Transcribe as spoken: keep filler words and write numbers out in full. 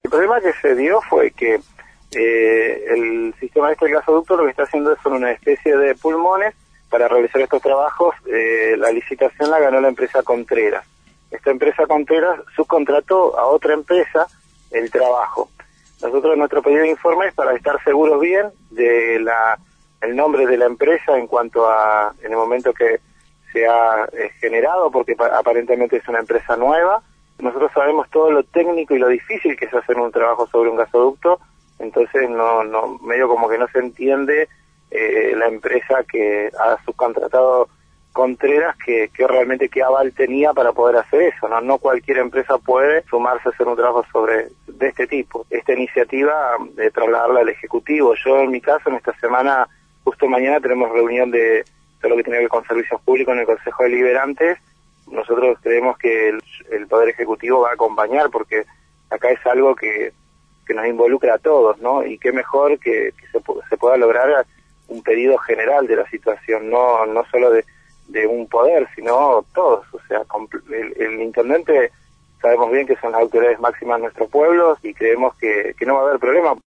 El problema que se dio fue que eh, el sistema este del gasoducto lo que está haciendo es una especie de pulmones para realizar estos trabajos. Eh, la licitación la ganó la empresa Contreras. Esta empresa Contreras subcontrató a otra empresa el trabajo. Nosotros nuestro pedido de informe es para estar seguros bien de la el nombre de la empresa en cuanto a en el momento que se ha eh, generado, porque aparentemente es una empresa nueva. Nosotros sabemos todo lo técnico y lo difícil que es hacer un trabajo sobre un gasoducto, entonces no no medio como que no se entiende eh, la empresa que ha subcontratado Contreras que, que realmente qué aval tenía para poder hacer eso, ¿no? No cualquier empresa puede sumarse a hacer un trabajo sobre de este tipo. Esta iniciativa de trasladarla al Ejecutivo. Yo en mi caso en esta semana, justo mañana tenemos reunión de todo lo que tiene que ver con servicios públicos en el Consejo Deliberantes. Nosotros creemos que el, el Poder Ejecutivo va a acompañar porque acá es algo que, que nos involucra a todos, ¿no? Y qué mejor que, que se, se pueda lograr un pedido general de la situación, no no solo de de un poder, sino todos. O sea, el, el intendente sabemos bien que son las autoridades máximas de nuestros pueblos y creemos que, que no va a haber problema.